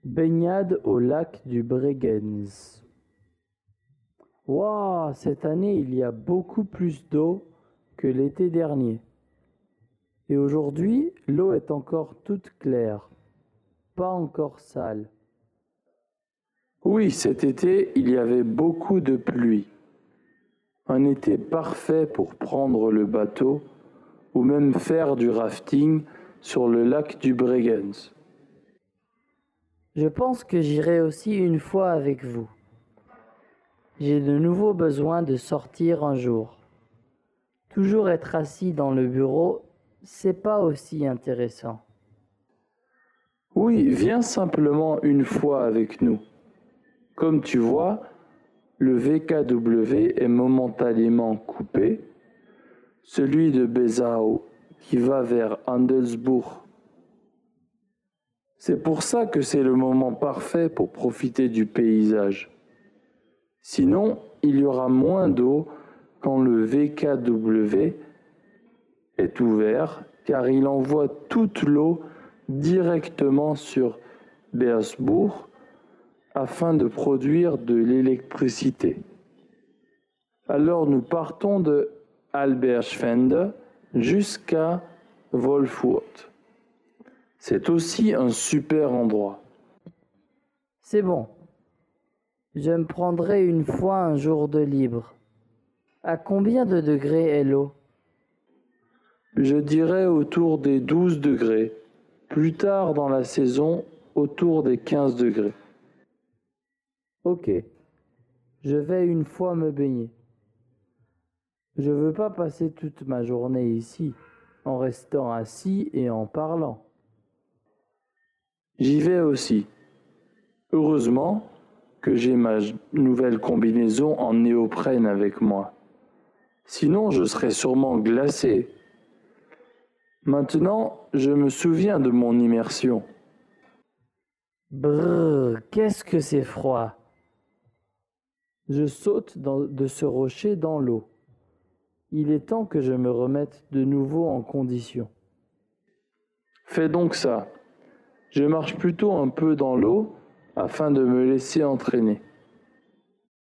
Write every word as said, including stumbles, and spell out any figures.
Baignade au lac du Bregenz. Waouh, cette année il y a beaucoup plus d'eau que l'été dernier. Et aujourd'hui, l'eau est encore toute claire, pas encore sale. Oui, cet été, il y avait beaucoup de pluie. Un été parfait pour prendre le bateau ou même faire du rafting sur le lac du Bregenz. Je pense que j'irai aussi une fois avec vous. J'ai de nouveau besoin de sortir un jour. Toujours être assis dans le bureau, c'est pas aussi intéressant. Oui, viens simplement une fois avec nous. Comme tu vois, le V K W est momentanément coupé, celui de Bezau qui va vers Handelsbourg. C'est pour ça que c'est le moment parfait pour profiter du paysage. Sinon, il y aura moins d'eau quand le V K W est ouvert, car il envoie toute l'eau directement sur Beersburg afin de produire de l'électricité. Alors nous partons de Alberschwende jusqu'à Wolfurt. C'est aussi un super endroit. C'est bon. Je me prendrai une fois un jour de libre. À combien de degrés est l'eau ? Je dirais autour des douze degrés. Plus tard dans la saison, autour des quinze degrés. Ok. Je vais une fois me baigner. Je veux pas passer toute ma journée ici, en restant assis et en parlant. J'y vais aussi. Heureusement que j'ai ma nouvelle combinaison en néoprène avec moi. Sinon, je serais sûrement glacé. Maintenant, je me souviens de mon immersion. Brrr, qu'est-ce que c'est froid. Je saute dans- de ce rocher dans l'eau. Il est temps que je me remette de nouveau en condition. Fais donc ça. Je marche plutôt un peu dans l'eau afin de me laisser entraîner.